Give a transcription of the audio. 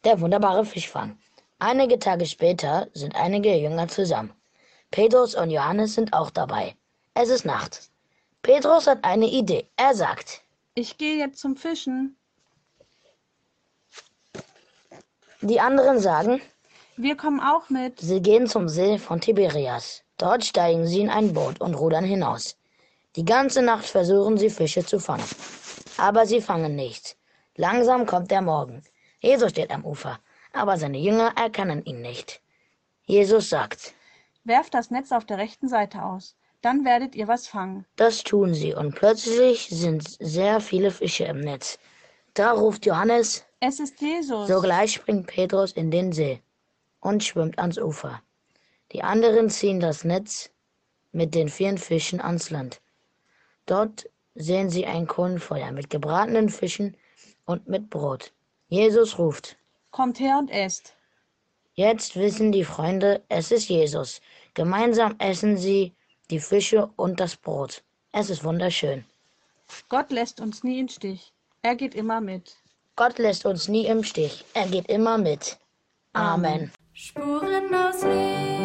Der wunderbare Fischfang. Einige Tage später sind einige Jünger zusammen. Petrus und Johannes sind auch dabei. Es ist Nacht. Petrus hat eine Idee. Er sagt: Ich gehe jetzt zum Fischen. Die anderen sagen: Wir kommen auch mit. Sie gehen zum See von Tiberias. Dort steigen sie in ein Boot und rudern hinaus. Die ganze Nacht versuchen sie, Fische zu fangen. Aber sie fangen nichts. Langsam kommt der Morgen. Jesus steht am Ufer, aber seine Jünger erkennen ihn nicht. Jesus sagt: Werft das Netz auf der rechten Seite aus. Dann werdet ihr was fangen. Das tun sie, und plötzlich sind sehr viele Fische im Netz. Da ruft Johannes. Es ist Jesus. Sogleich springt Petrus in den See und schwimmt ans Ufer. Die anderen ziehen das Netz mit den vielen Fischen ans Land. Dort sehen sie ein Kohlenfeuer mit gebratenen Fischen und mit Brot. Jesus ruft. Kommt her und esst. Jetzt wissen die Freunde, es ist Jesus. Gemeinsam essen sie die Fische und das Brot. Es ist wunderschön. Gott lässt uns nie im Stich. Er geht immer mit. Gott lässt uns nie im Stich. Er geht immer mit. Amen. Spuren aus Liebe.